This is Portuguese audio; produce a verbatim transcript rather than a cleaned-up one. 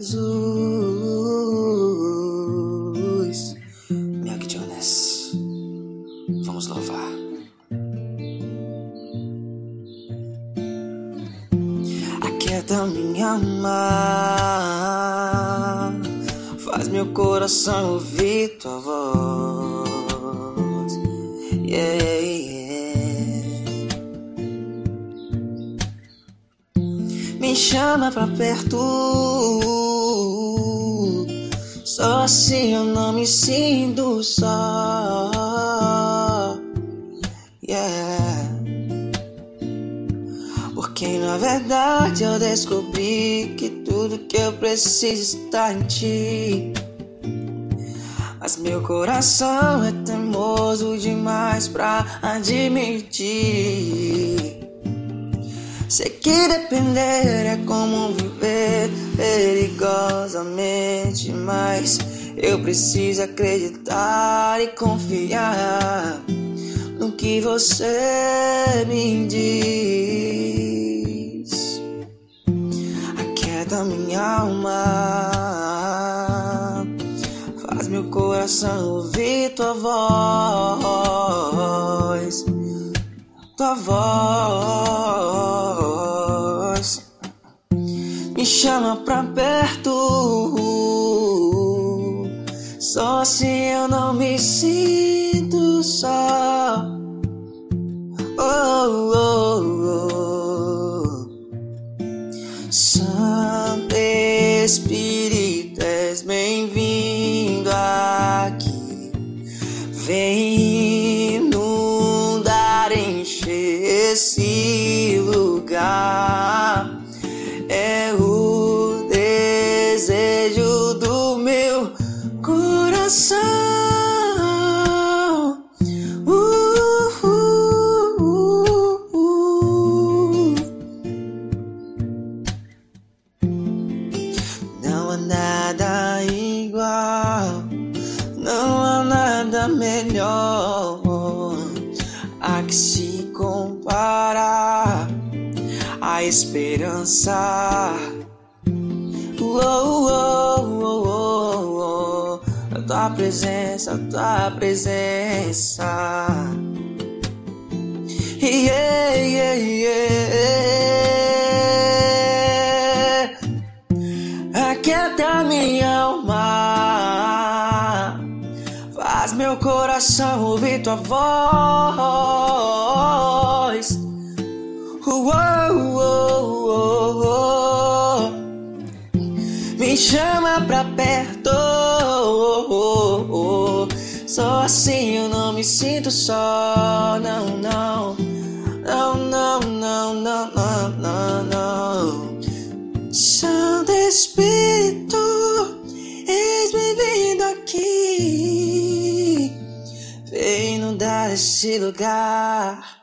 Jesus. Melk Jonas, vamos louvar. Aquieta minha alma, faz meu coração ouvir tua voz. Yeah, yeah. Me chama pra perto, só assim eu não me sinto só. Yeah. Porque na verdade eu descobri que tudo que eu preciso está em ti. Mas meu coração é teimoso demais pra admitir. Sei que depender é como viver perigosamente, mas eu preciso acreditar e confiar no que você me diz. Aquieta minha alma, faz meu coração ouvir tua voz, tua voz. Me chama pra perto, só assim eu não me sinto só. Oh, oh, oh. Santo Espírito, és bem-vindo aqui. Vem inundar, encher esse lugar. É o desejo do meu coração. Uh, uh, uh, uh. Não há nada igual, não há nada melhor a que se comparar. A esperança, oh, oh, oh, oh, oh. A tua presença, a tua presença. Yeah, yeah, yeah. Aquieta minha alma, faz meu coração ouvir tua voz. Oh, oh, oh, oh, oh. Me chama pra perto, oh, oh, oh. Só assim eu não me sinto só. Não, não, não, não, não, não, não, não, não. Santo Espírito, és bem-vindo aqui. Vem inundar esse lugar.